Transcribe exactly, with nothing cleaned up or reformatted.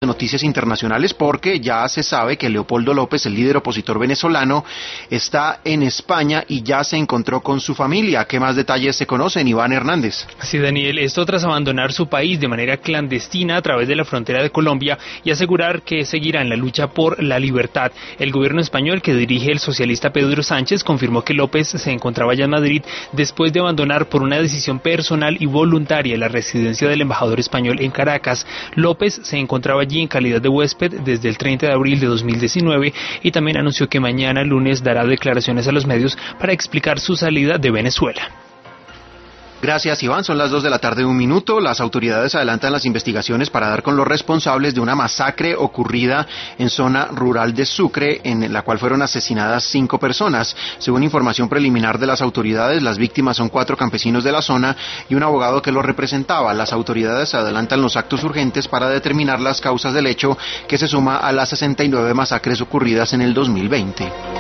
noticias internacionales porque ya se sabe que Leopoldo López, el líder opositor venezolano, está en España y ya se encontró con su familia. ¿Qué más detalles se conocen, Iván Hernández? Sí, Daniel, esto tras abandonar su país de manera clandestina a través de la frontera de Colombia y asegurar que seguirá en la lucha por la libertad. El gobierno español que dirige el socialista Pedro Sánchez confirmó que López se encontraba ya en Madrid después de abandonar por una decisión personal y voluntaria la residencia del embajador español en Caracas. López se encontraba allí en calidad de huésped desde el treinta de abril de dos mil diecinueve y también anunció que mañana lunes dará declaraciones a los medios para explicar su salida de Venezuela. Gracias, Iván. Son las dos de la tarde, un minuto. Las autoridades adelantan las investigaciones para dar con los responsables de una masacre ocurrida en zona rural de Sucre, en la cual fueron asesinadas cinco personas. Según información preliminar de las autoridades, las víctimas son cuatro campesinos de la zona y un abogado que los representaba. Las autoridades adelantan los actos urgentes para determinar las causas del hecho, que se suma a las sesenta y nueve masacres ocurridas en el dos mil veinte.